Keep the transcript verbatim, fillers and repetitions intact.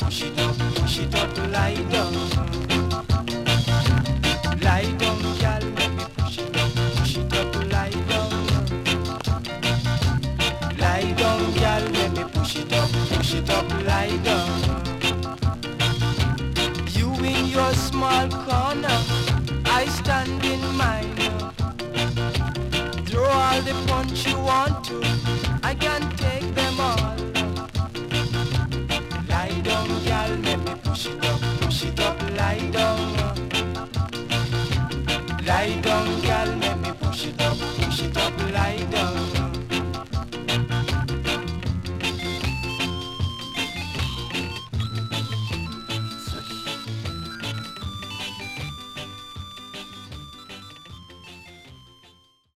push it up, push it up, lie down. Lie down, girl, let me push it up, push it up, lie down. Lie down, girl, let me push it up, push it up, lie down. You in your small corner, I stand in mine. Throw all the punch you want to, I can take them all. Lie down, girl, let me push it up,